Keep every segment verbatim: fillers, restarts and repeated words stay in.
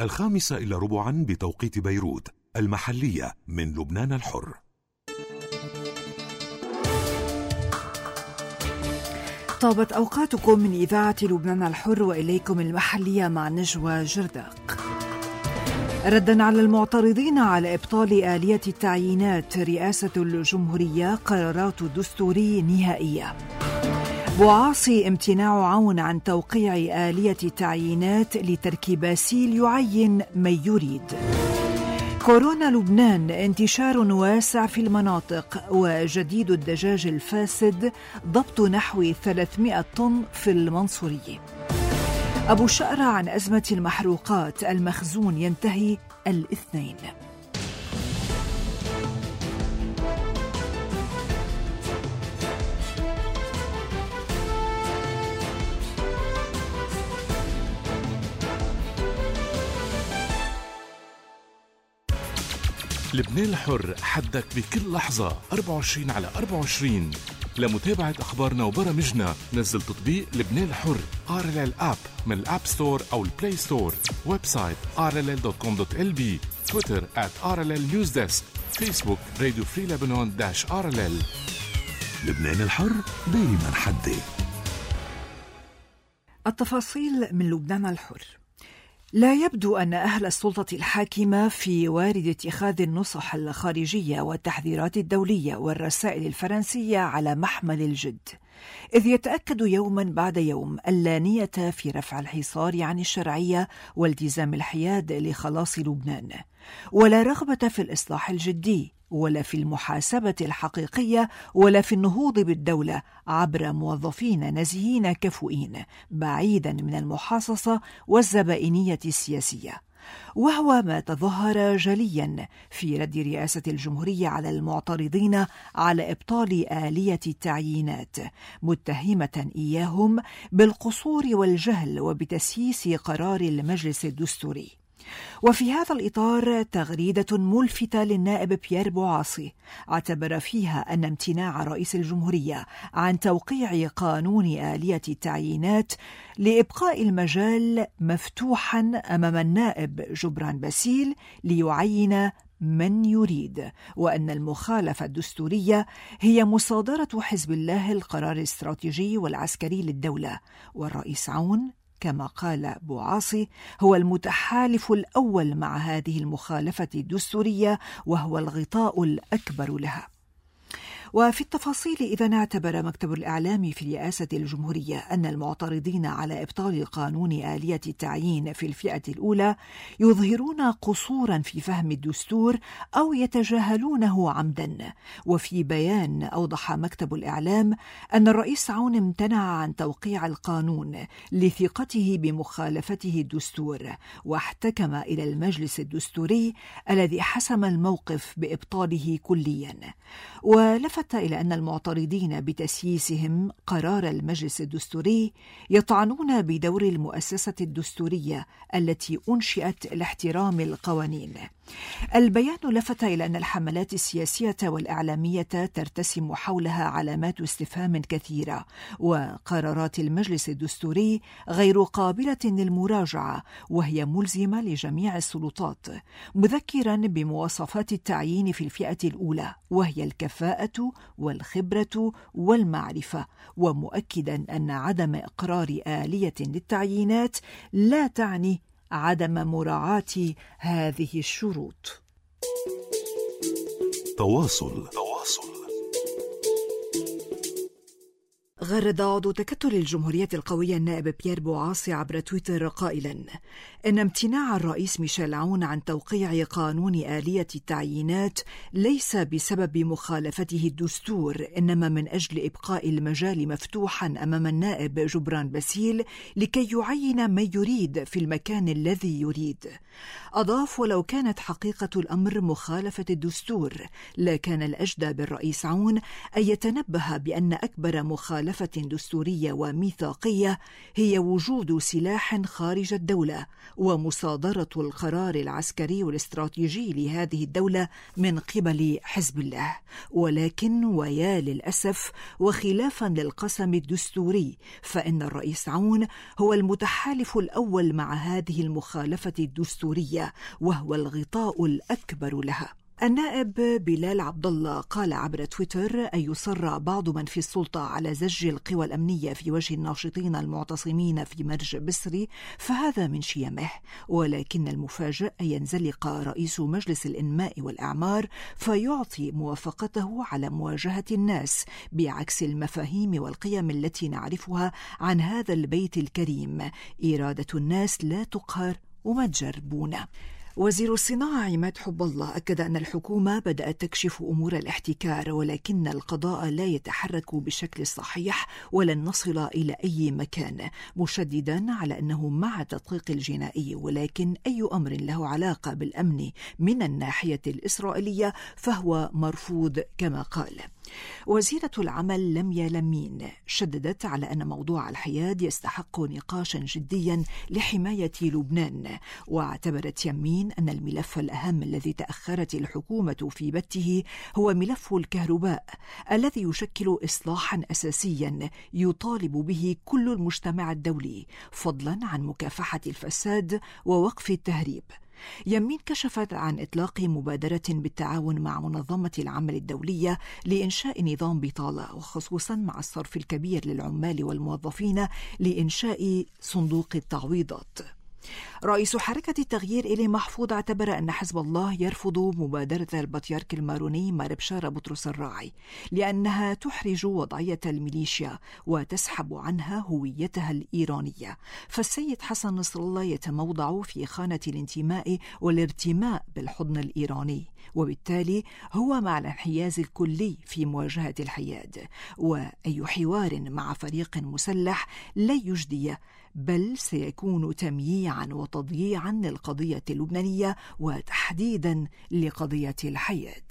الخامسة إلى ربعا بتوقيت بيروت، المحلية من لبنان الحر. طابت أوقاتكم من إذاعة لبنان الحر، وإليكم المحلية مع نجوى جرداق. ردا على المعترضين على إبطال آلية التعيينات رئاسة الجمهورية قرارات دستورية نهائية. بوعاصي امتناع عون عن توقيع آلية التعيينات لترك باسيل يعين من يريد. كورونا لبنان انتشار واسع في المناطق، وجديد الدجاج الفاسد ضبط نحو ثلاثمائة طن في المنصورية. أبو شقرة عن أزمة المحروقات، المخزون ينتهي الاثنين. لبنان الحر، حدك بكل لحظة أربعة وعشرين على أربعة وعشرين. لمتابعة أخبارنا وبرامجنا نزل تطبيق لبنان الحر آر إل إل آب من الآب ستور أو البلاي ستور. ويب سايت آر إل إل دوت كوم دوت إل بي. تويتر آت آر إل إل نيوز ديسك. فيسبوك راديو فري لبنان داش آر إل إل. لبنان الحر دايما حدي. التفاصيل من لبنان الحر. لا يبدو أن أهل السلطة الحاكمة في وارد اتخاذ النصح الخارجية والتحذيرات الدولية والرسائل الفرنسية على محمل الجد، إذ يتأكد يوما بعد يوم اللانية في رفع الحصار عن الشرعية والتزام الحياد لخلاص لبنان، ولا رغبة في الإصلاح الجدي، ولا في المحاسبة الحقيقية، ولا في النهوض بالدولة عبر موظفين نزيهين كفؤين بعيدا من المحاصصة والزبائنية السياسية، وهو ما تظهر جليا في رد رئاسة الجمهورية على المعترضين على إبطال آلية التعيينات، متهمة إياهم بالقصور والجهل وبتسييس قرار المجلس الدستوري. وفي هذا الإطار تغريدة ملفتة للنائب بيير بوعاصي اعتبر فيها أن امتناع رئيس الجمهورية عن توقيع قانون آلية التعيينات لإبقاء المجال مفتوحا أمام النائب جبران باسيل ليعين من يريد، وأن المخالفة الدستورية هي مصادرة حزب الله القرار الاستراتيجي والعسكري للدولة، والرئيس عون كما قال بوعاصي هو المتحالف الأول مع هذه المخالفة الدستورية، وهو الغطاء الأكبر لها. وفي التفاصيل إذن اعتبر مكتب الإعلام في رئاسة الجمهورية أن المعترضين على إبطال قانون آلية التعيين في الفئة الأولى يظهرون قصورا في فهم الدستور أو يتجاهلونه عمدا. وفي بيان أوضح مكتب الإعلام أن الرئيس عون امتنع عن توقيع القانون لثقته بمخالفته الدستور، واحتكم إلى المجلس الدستوري الذي حسم الموقف بإبطاله كليا. ولفت إلى أن المعترضين بتسييسهم قرار المجلس الدستوري يطعنون بدور المؤسسة الدستورية التي أنشئت لاحترام القوانين. البيان لفت إلى أن الحملات السياسية والإعلامية ترتسم حولها علامات استفهام كثيرة، وقرارات المجلس الدستوري غير قابلة للمراجعة، وهي ملزمة لجميع السلطات، مذكرا بمواصفات التعيين في الفئة الأولى، وهي الكفاءة والخبرة والمعرفة، ومؤكدا أن عدم إقرار آلية للتعيينات لا تعني عدم مراعاة هذه الشروط. تواصل تواصل غرد عضو تكتل الجمهورية القوية النائب بيير بوعاصي عبر تويتر قائلا إن امتناع الرئيس ميشيل عون عن توقيع قانون آلية التعيينات ليس بسبب مخالفته الدستور، إنما من أجل إبقاء المجال مفتوحا أمام النائب جبران باسيل لكي يعين من يريد في المكان الذي يريد. أضاف: ولو كانت حقيقة الأمر مخالفة الدستور لكان الأجدى بالرئيس عون أن يتنبه بأن أكبر مخالفة مخالفة دستورية وميثاقية هي وجود سلاح خارج الدولة ومصادرة القرار العسكري والاستراتيجي لهذه الدولة من قبل حزب الله. ولكن ويا للأسف وخلافا للقسم الدستوري، فإن الرئيس عون هو المتحالف الأول مع هذه المخالفة الدستورية، وهو الغطاء الأكبر لها. النائب بلال عبد الله قال عبر تويتر أن يصر بعض من في السلطة على زج القوى الأمنية في وجه الناشطين المعتصمين في مرج بسري فهذا من شيمه، ولكن المفاجئ أن ينزلق رئيس مجلس الإنماء والإعمار فيعطي موافقته على مواجهة الناس بعكس المفاهيم والقيم التي نعرفها عن هذا البيت الكريم. إرادة الناس لا تقهر وما تجربونه. وزير الصناعة عماد حب الله أكد أن الحكومة بدأت تكشف أمور الاحتكار، ولكن القضاء لا يتحرك بالشكل الصحيح ولن نصل إلى أي مكان، مشددا على أنه مع التدقيق الجنائي، ولكن أي أمر له علاقة بالأمن من الناحية الإسرائيلية فهو مرفوض كما قال. وزيرة العمل لميا لمين شددت على أن موضوع الحياد يستحق نقاشا جديا لحماية لبنان، واعتبرت يمين أن الملف الأهم الذي تأخرت الحكومة في بته هو ملف الكهرباء الذي يشكل إصلاحا أساسيا يطالب به كل المجتمع الدولي، فضلا عن مكافحة الفساد ووقف التهريب. يمين كشفت عن إطلاق مبادرة بالتعاون مع منظمة العمل الدولية لإنشاء نظام بطالة، وخصوصا مع الصرف الكبير للعمال والموظفين لإنشاء صندوق التعويضات. رئيس حركة التغيير إلي محفوظ اعتبر أن حزب الله يرفض مبادرة البطيارك الماروني مار بشارة بطرس الراعي لأنها تحرج وضعية الميليشيا وتسحب عنها هويتها الإيرانية، فالسيد حسن نصر الله يتموضع في خانة الانتماء والارتماء بالحضن الإيراني، وبالتالي هو مع الانحياز الكلي في مواجهة الحياد، وأي حوار مع فريق مسلح لا يجدي بل سيكون تمييعا وتضييعا للقضية اللبنانية وتحديدا لقضية الحياة.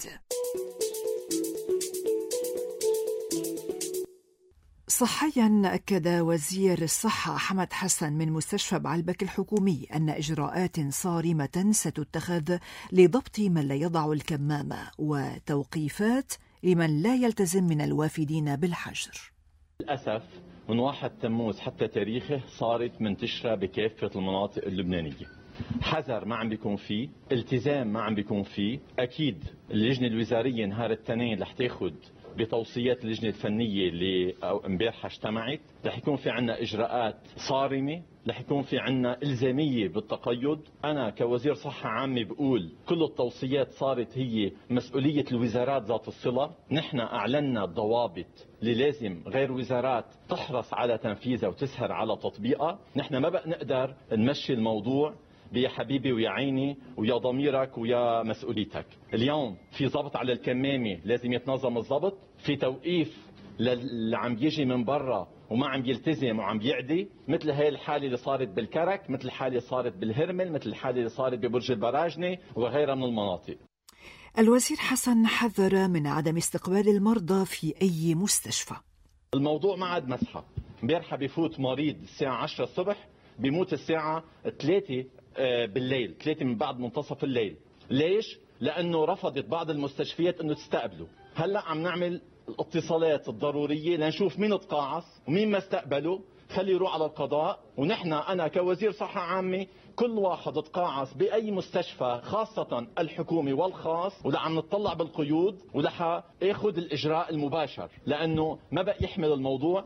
صحيا أكد وزير الصحة حمد حسن من مستشفى بعلبك الحكومي أن إجراءات صارمة ستتخذ لضبط من لا يضع الكمامة وتوقيفات لمن لا يلتزم من الوافدين بالحجر. للأسف من واحد تموز حتى تاريخه صارت منتشرة بكافة المناطق اللبنانية. حذر ما عم بيكون فيه، التزام ما عم بيكون فيه. أكيد اللجنة الوزارية نهار التنين رح تاخد بتوصيات اللجنة الفنية اللي امبارحة اجتمعت، رح يكون في عنا إجراءات صارمة، رح يكون في عنا إلزامية بالتقيد. أنا كوزير صحة عامة بقول كل التوصيات صارت هي مسؤولية الوزارات ذات الصلة. نحن أعلنا الضوابط اللي لازم غير وزارات تحرص على تنفيذها وتسهر على تطبيقها. نحن ما بقى نقدر نمشي الموضوع بيا حبيبي ويا عيني ويا ضميرك ويا مسؤوليتك. اليوم في ضبط على الكمامة لازم يتنظم الضبط، في توقيف اللي عم بيجي من برا وما عم يلتزم وعم بيعدي، مثل هاي الحالة اللي صارت بالكرك، مثل الحالة اللي صارت بالهرمل، مثل الحالة اللي صارت ببرج البراجنة وغيرها من المناطق. الوزير حسن حذر من عدم استقبال المرضى في أي مستشفى. الموضوع ما عاد مسحة. امبارحة بفوت مريض الساعة عشرة الصبح بيموت الساعة ثلاثة بالليل، ثلاثة من بعد منتصف الليل. ليش؟ لأنه رفضت بعض المستشفيات أنه تستقبله. هلأ عم نعمل الاتصالات الضرورية لنشوف مين تقاعس ومين ما استقبله، خلي يروح على القضاء. ونحن أنا كوزير صحة عامة كل واحد تقاعس بأي مستشفى خاصة الحكومي والخاص ولعم نطلع بالقيود ولح اخذ الإجراء المباشر، لأنه ما بقى يحمل الموضوع.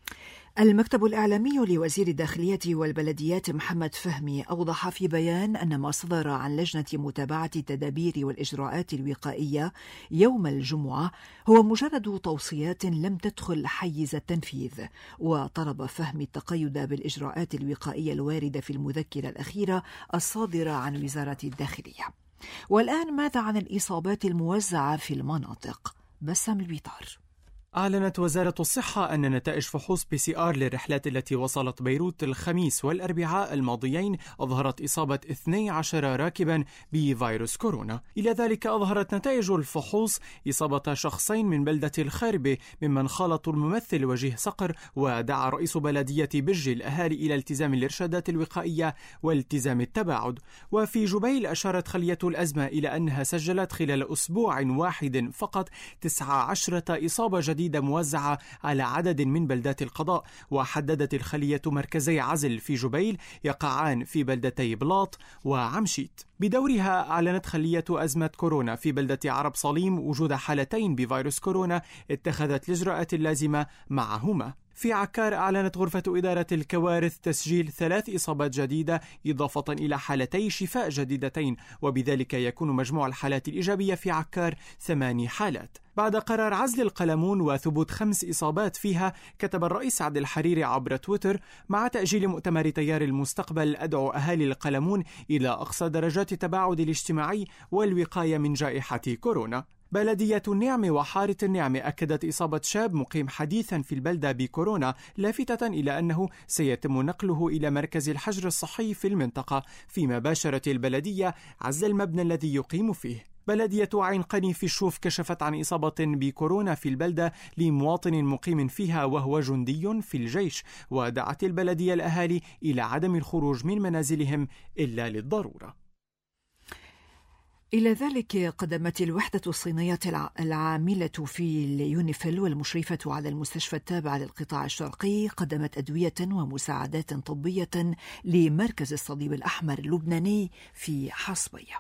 المكتب الإعلامي لوزير الداخلية والبلديات محمد فهمي أوضح في بيان أن ما صدر عن لجنة متابعة التدابير والإجراءات الوقائية يوم الجمعة هو مجرد توصيات لم تدخل حيز التنفيذ، وطلب فهمي التقيد بالإجراءات الوقائية الواردة في المذكرة الأخيرة الصادرة عن وزارة الداخلية. والآن ماذا عن الإصابات الموزعة في المناطق؟ بسام البيطار. أعلنت وزارة الصحة أن نتائج فحوص بي سي آر للرحلات التي وصلت بيروت الخميس والأربعاء الماضيين أظهرت إصابة اثني عشر راكبا بفيروس كورونا. إلى ذلك أظهرت نتائج الفحوص إصابة شخصين من بلدة الخاربة ممن خالطوا الممثل وجيه صقر، ودعا رئيس بلدية بج الأهالي إلى التزام الإرشادات الوقائية والتزام التباعد. وفي جبيل أشارت خلية الأزمة إلى أنها سجلت خلال أسبوع واحد فقط تسعة عشرة إصابة جديدة موزعة على عدد من بلدات القضاء. وحددت الخلية مركزي عزل في جبيل يقعان في بلدتي بلاط وعمشيت. بدورها أعلنت خلية أزمة كورونا في بلدة عرب صليم وجود حالتين بفيروس كورونا اتخذت الإجراءات اللازمة معهما. في عكار أعلنت غرفة إدارة الكوارث تسجيل ثلاث إصابات جديدة إضافة إلى حالتي شفاء جديدتين، وبذلك يكون مجموع الحالات الإيجابية في عكار ثماني حالات. بعد قرار عزل القلمون وثبوت خمس إصابات فيها، كتب الرئيس عبد الحريري عبر تويتر: مع تأجيل مؤتمر تيار المستقبل أدعو أهالي القلمون إلى أقصى درجات التباعد الاجتماعي والوقاية من جائحة كورونا. بلدية النعم وحارة النعم أكدت إصابة شاب مقيم حديثا في البلدة بكورونا، لافتة إلى أنه سيتم نقله إلى مركز الحجر الصحي في المنطقة، فيما باشرت البلدية عزل المبنى الذي يقيم فيه. بلدية عين قني في الشوف كشفت عن إصابة بكورونا في البلدة لمواطن مقيم فيها وهو جندي في الجيش، ودعت البلدية الأهالي إلى عدم الخروج من منازلهم إلا للضرورة. إلى ذلك قدمت الوحدة الصينية العاملة في اليونيفيل والمشرفة على المستشفى التابع للقطاع الشرقي قدمت أدوية ومساعدات طبية لمركز الصليب الأحمر اللبناني في حصبية.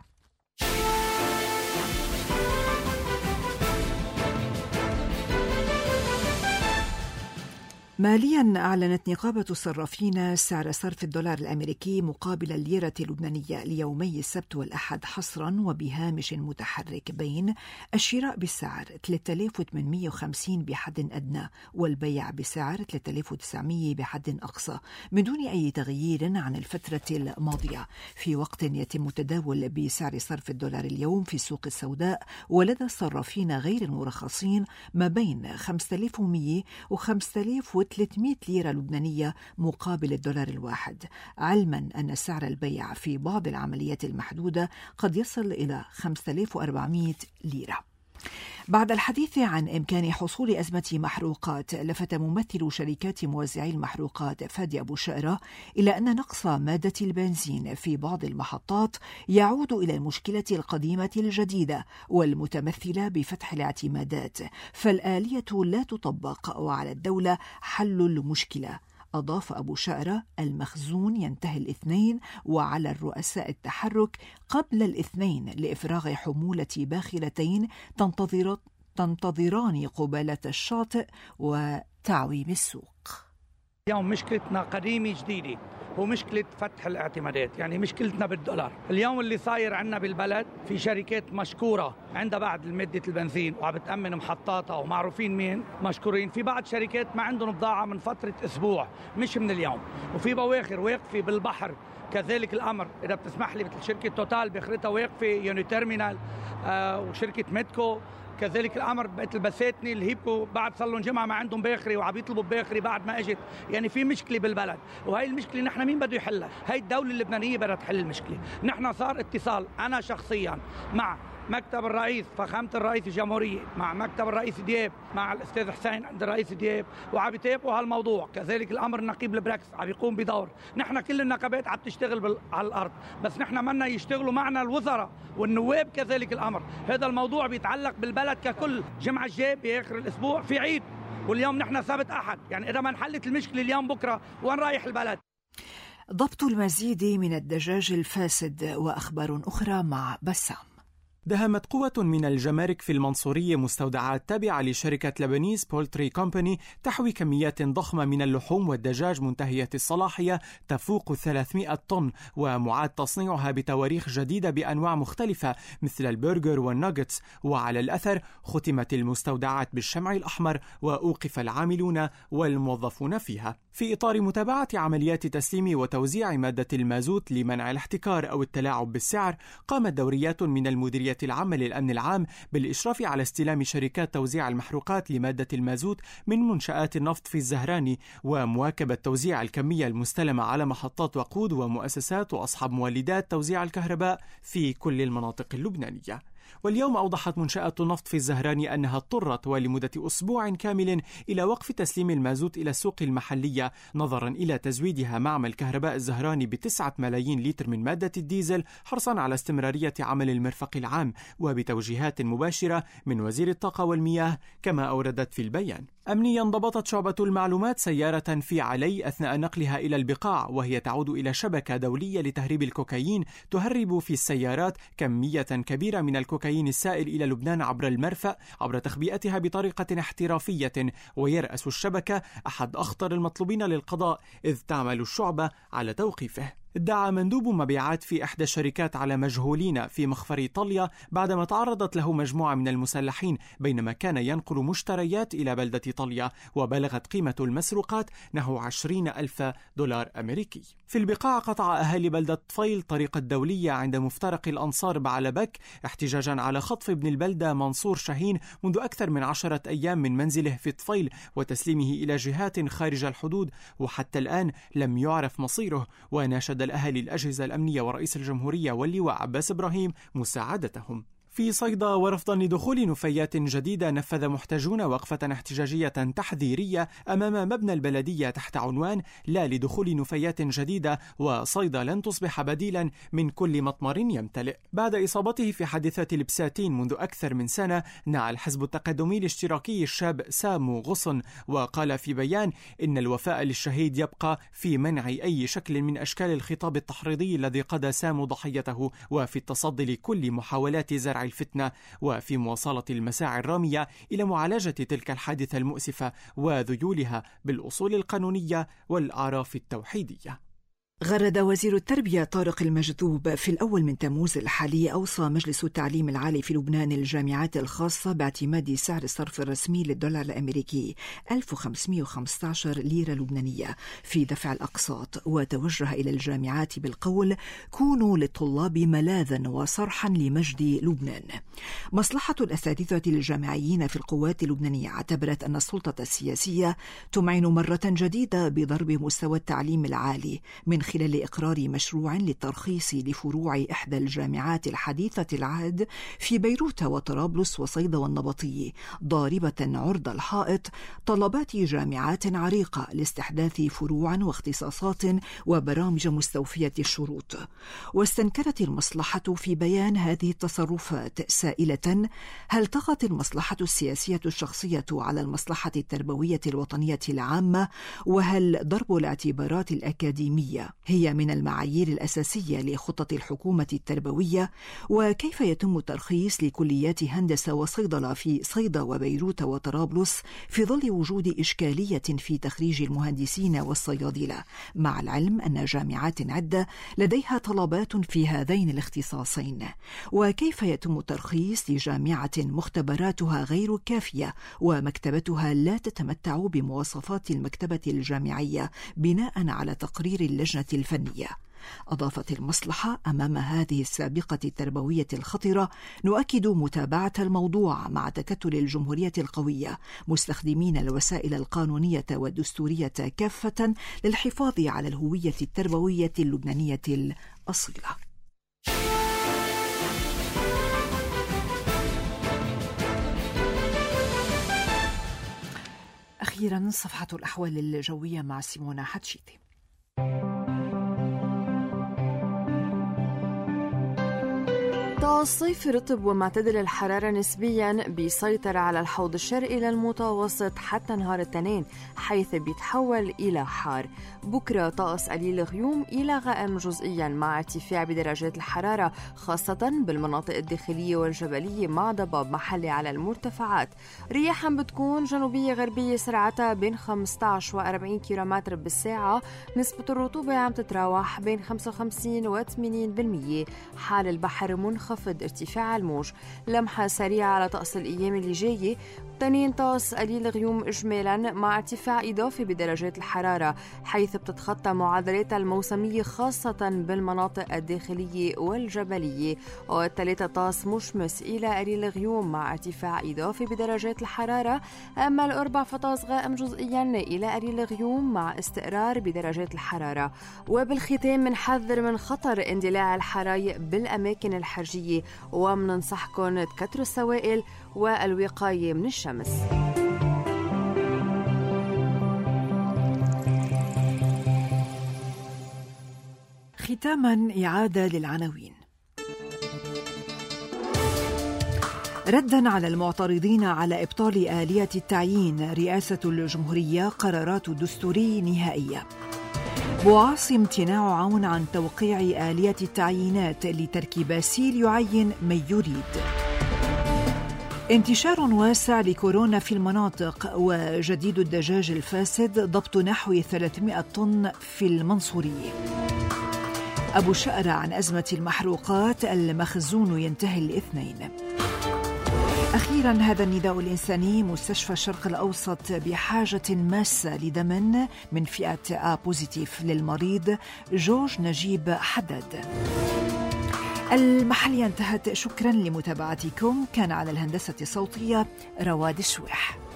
ماليا أعلنت نقابة الصرافين سعر صرف الدولار الأمريكي مقابل الليرة اللبنانية ليومي السبت والأحد حصرا وبهامش متحرك بين الشراء بسعر ثلاثة آلاف وثمانمئة وخمسين بحد أدنى والبيع بسعر ثلاثة آلاف وتسعمئة بحد أقصى من دون أي تغيير عن الفترة الماضية، في وقت يتم التداول بسعر صرف الدولار اليوم في السوق السوداء ولدى الصرافين غير المرخصين ما بين خمسة آلاف ومئة وخمسة آلاف وثلاثمئة ليرة لبنانية مقابل الدولار الواحد، علما أن سعر البيع في بعض العمليات المحدودة قد يصل إلى خمسة آلاف وأربعمئة ليرة. بعد الحديث عن إمكان حصول أزمة محروقات، لفت ممثل شركات موزعي المحروقات فادي أبو شقرة إلى أن نقص مادة البنزين في بعض المحطات يعود إلى المشكلة القديمة الجديدة والمتمثلة بفتح الاعتمادات، فالآلية لا تطبق وعلى الدولة حل المشكلة. أضاف أبو شقرة: المخزون ينتهي الاثنين وعلى الرؤساء التحرك قبل الاثنين لإفراغ حمولة باخرتين تنتظر تنتظران قبالة الشاطئ وتعويم السوق. اليوم مشكلتنا قديمة جديدة، هو مشكلة فتح الاعتمادات، يعني مشكلتنا بالدولار. اليوم اللي صاير عنا بالبلد في شركات مشكورة عندها بعد المادة البنزين وعم بتأمن محطاتها ومعروفين مين مشكورين، في بعض شركات ما عندهم بضاعة من فترة أسبوع مش من اليوم، وفي بواخر واقفة بالبحر كذلك الأمر. إذا بتسمح لي مثل شركة توتال باخرتها واقفة، يوني تيرمينال آه وشركة ميدكو كذلك الامر. بقت البساتني الهيبكو بعد صار لهم جمعه ما عندهم باخري وعم يطلبوا باخري بعد ما اجت، يعني في مشكله بالبلد، وهي المشكله نحن مين بده يحلها؟ هي الدوله اللبنانيه بدها تحل المشكله. نحن صار اتصال انا شخصيا مع مكتب الرئيس فخامة الرئيس الجمهورية، مع مكتب الرئيس دياب، مع الأستاذ حسين عند الرئيس دياب، وعم يتابعوا هالموضوع. كذلك الأمر النقيب البراكس عم يقوم بدور. نحن كل النقابات عم تشتغل بال... على الأرض، بس نحن منا يشتغلوا معنا الوزراء والنواب كذلك الأمر. هذا الموضوع بيتعلق بالبلد ككل. جمعة الجاي بآخر الأسبوع في عيد، واليوم نحن سبت أحد، يعني إذا ما انحلت المشكلة اليوم بكرة وين رايح البلد؟ ضبط المزيد من الدجاج الفاسد وأخبار أخرى مع بسام. دهمت قوة من الجمارك في المنصورية مستودعات تابعة لشركة لبنيز بولتري كومباني تحوي كميات ضخمة من اللحوم والدجاج منتهية الصلاحية تفوق ثلاثمئة طن، ومعاد تصنيعها بتواريخ جديدة بأنواع مختلفة مثل البرجر والناجتس. وعلى الأثر ختمت المستودعات بالشمع الأحمر وأوقف العاملون والموظفون فيها. في إطار متابعة عمليات تسليم وتوزيع مادة المازوت لمنع الاحتكار أو التلاعب بالسعر، قامت دوريات من المديرية المسؤولية العامة للأمن العام بالإشراف على استلام شركات توزيع المحروقات لمادة المازوت من منشآت النفط في الزهراني، ومواكبة توزيع الكمية المستلمة على محطات وقود ومؤسسات وأصحاب مولدات توزيع الكهرباء في كل المناطق اللبنانية. واليوم أوضحت منشأة النفط في الزهراني أنها اضطرت ولمدة أسبوع كامل إلى وقف تسليم المازوت إلى السوق المحلية نظرا إلى تزويدها معمل كهرباء الزهراني بتسعة ملايين لتر من مادة الديزل حرصا على استمرارية عمل المرفق العام، وبتوجيهات مباشرة من وزير الطاقة والمياه كما أوردت في البيان. أمنيا، ضبطت شعبة المعلومات سيارة في علي أثناء نقلها إلى البقاع، وهي تعود إلى شبكة دولية لتهريب الكوكايين تهرب في السيارات كمية كبيرة من الكوكايين السائل إلى لبنان عبر المرفأ عبر تخبئتها بطريقة احترافية. ويرأس الشبكة أحد أخطر المطلوبين للقضاء، إذ تعمل الشعبة على توقيفه. ادعى مندوب مبيعات في إحدى الشركات على مجهولين في مخفر طليا بعدما تعرضت له مجموعة من المسلحين بينما كان ينقل مشتريات إلى بلدة طليا، وبلغت قيمة المسروقات نحو عشرين ألف دولار أمريكي. في البقاع، قطع أهالي بلدة طفيل طريق الدولية عند مفترق الأنصار بعلبك احتجاجا على خطف ابن البلدة منصور شاهين منذ أكثر من عشرة أيام من منزله في طفيل وتسليمه إلى جهات خارج الحدود، وحتى الآن لم يعرف مصيره. وناشد الأهالي الأجهزة الأمنية ورئيس الجمهورية واللواء عباس إبراهيم مساعدتهم. في صيدا، ورفضا لدخول نفايات جديدة، نفذ محتجون وقفة احتجاجية تحذيرية أمام مبنى البلدية تحت عنوان لا لدخول نفايات جديدة، وصيدا لن تصبح بديلا من كل مطمر يمتلئ. بعد إصابته في حادثة البساتين منذ أكثر من سنة، نعى الحزب التقدمي الاشتراكي الشاب سامو غصن وقال في بيان إن الوفاء للشهيد يبقى في منع أي شكل من أشكال الخطاب التحريضي الذي قضى سامو ضحيته، وفي التصدي لكل محاولات زرع الفتنة، وفي مواصلة المساعي الرامية إلى معالجة تلك الحادثة المؤسفة وذيولها بالأصول القانونية والأعراف التوحيدية. غرد وزير التربية طارق المجذوب في الأول من تموز الحالي أوصى مجلس التعليم العالي في لبنان الجامعات الخاصة باعتماد سعر الصرف الرسمي للدولار الأمريكي ألف وخمسمائة وخمسة عشر ليرة لبنانية في دفع الأقساط، وتوجه إلى الجامعات بالقول: كونوا للطلاب ملاذا وصرحا لمجد لبنان. مصلحة الأساتذة الجامعيين في القوات اللبنانية اعتبرت أن السلطة السياسية تمعن مرة جديدة بضرب مستوى التعليم العالي من خلال إقرار مشروع للترخيص لفروع إحدى الجامعات الحديثة العهد في بيروت وطرابلس وصيدا والنبطية، ضاربة عرض الحائط طلبات جامعات عريقة لاستحداث فروع واختصاصات وبرامج مستوفية الشروط. واستنكرت المصلحة في بيان هذه التصرفات سائلة: هل طغت المصلحة السياسية الشخصية على المصلحة التربوية الوطنية العامة؟ وهل ضرب الاعتبارات الأكاديمية هي من المعايير الأساسية لخطط الحكومة التربوية؟ وكيف يتم الترخيص لكليات هندسة وصيدلة في صيدا وبيروت وطرابلس في ظل وجود إشكالية في تخريج المهندسين والصيادلة، مع العلم أن جامعات عدة لديها طلبات في هذين الاختصاصين؟ وكيف يتم الترخيص لجامعة مختبراتها غير كافية ومكتبتها لا تتمتع بمواصفات المكتبة الجامعية بناء على تقرير اللجنة الفنية؟ أضافت المصلحة: أمام هذه السابقة التربوية الخطرة نؤكد متابعة الموضوع مع تكتل الجمهورية القوية، مستخدمين الوسائل القانونية والدستورية كافة للحفاظ على الهوية التربوية اللبنانية الأصيلة. أخيرا صفحة الأحوال الجوية مع سيمونا حتشيتي. الصيف رطب ومعتدل الحرارة نسبيا بيسيطر على الحوض الشرقي للمتوسط حتى نهار الاثنين، حيث بيتحول إلى حار. بكرة طقس قليل غيوم إلى غائم جزئيا مع ارتفاع بدرجات الحرارة خاصة بالمناطق الداخلية والجبلية مع ضباب محلي على المرتفعات. رياحا بتكون جنوبية غربية سرعتها بين خمسة عشر وأربعين كيلومتر بالساعة. نسبة الرطوبة عم تتراوح بين خمسة وخمسين وثمانين بالمية. حال البحر منخفض، ارتفاع الموج. لمحة سريعة على طقس الأيام اللي جاية. تنين طقس قليل غيوم إجمالا مع ارتفاع إضافي بدرجات الحرارة حيث بتتخطى معدلاتها الموسمية خاصة بالمناطق الداخلية والجبلية. والثلاثة طقس مشمس إلى قليل غيوم مع ارتفاع إضافي بدرجات الحرارة. أما الأربع فطاس غائم جزئيا إلى قليل غيوم مع استقرار بدرجات الحرارة. وبالختام منحذر من خطر اندلاع الحرايق بالأماكن الحرجية ومننصحكم تكتروا السوائل والوقاية من الشمس. ختاما إعادة للعناوين. ردا على المعترضين على إبطال آلية التعيين، رئاسة الجمهورية قرارات دستوري نهائية. بوعاص امتناع عون عن توقيع آلية التعيينات لترك باسيل يعين من يريد. انتشار واسع لكورونا في المناطق، وجديد الدجاج الفاسد ضبط نحو ثلاثمائة طن في المنصورية. أبو شقرة عن أزمة المحروقات، المخزون ينتهي الاثنين. أخيرا هذا النداء الإنساني، مستشفى الشرق الأوسط بحاجة ماسة لدم من فئة A بوزيتيف للمريض جورج نجيب حدد. المحلية انتهت، شكرا لمتابعتكم. كان على الهندسة الصوتية رواد الشويح.